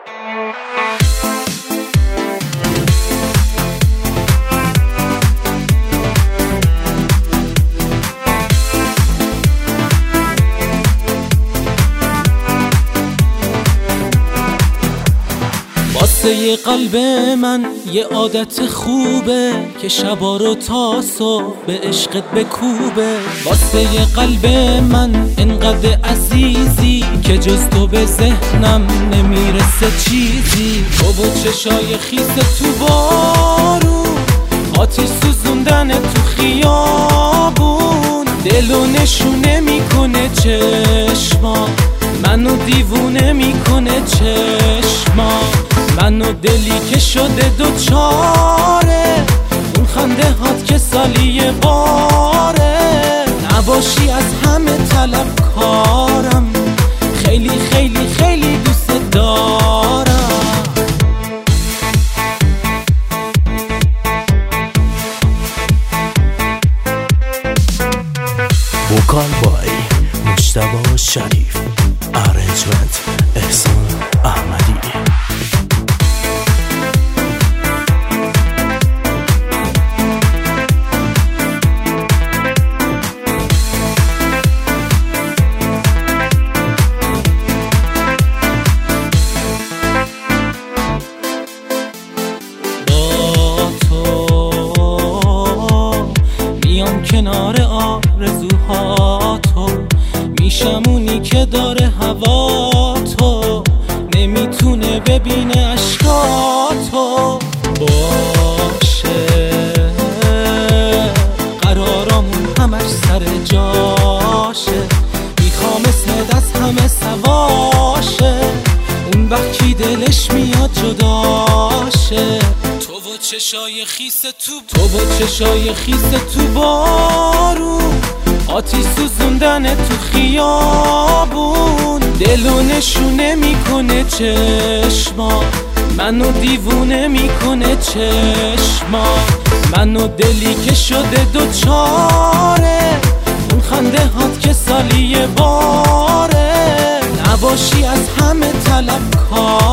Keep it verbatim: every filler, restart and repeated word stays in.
واسه یه قلب من یه عادت خوبه که شبا رو تا صبح به عشقت بکوبه. واسه یه قلب من انقدر عزیزی که جز تو به ذهنم نمیرسه چیزی. تو و چشای خیس تو بارون، آتیش سوزوندن تو خیابون، دلو نشونه میکنه چشما، منو دیوونه میکنه چشما، منو دلی که شده دوچاره اون خنده هات که سالی یه باره. نباشی از همه طلبکارم، خیلی خیلی خیلی دوست دارم. وکال بای مجتبی شریف، ارنجمنت احسان احمدی. کنار آرزوها تو میشم اونی که داره هوا تو، نمیتونه ببینه اشکاتو. باشه قرارامون همش سر جاشه، میخوام اسمت از همه سواشه، اون وقت کی دلش میاد جداشه. تو و چشای خیس تو تو و چشای خیس تو بارون، آتیش سوزوندن تو خیابون، دلو نشونه میکنه چشما، منو دیوونه میکنه چشما، منو دلی که شده دوچاره اون خنده هات که سالی یه باره. نباشی از همه طلبکار